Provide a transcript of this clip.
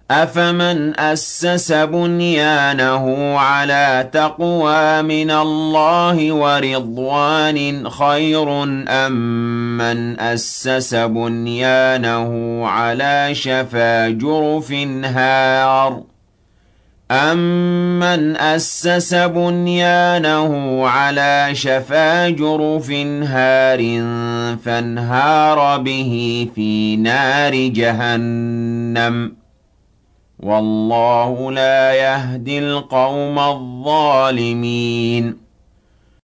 أَفَمَنْ أَسَّسَ بُنْيَانَهُ عَلَىٰ تَقْوَىٰ مِنَ اللَّهِ وَرِضْوَانٍ خَيْرٌ أَم مَّنْ أَسَّسَ بُنْيَانَهُ عَلَىٰ شَفَا جُرُفٍ هَارٍ أَمَّنْ أَسَّسَ بُنْيَانَهُ عَلَىٰ شَفَا جُرُفٍ هَارٍ فَانْهَارَ بِهِ فِي نَارِ جَهَنَّمَ ۗ وَاللَّهُ لَا يَهْدِي الْقَوْمَ الظَّالِمِينَ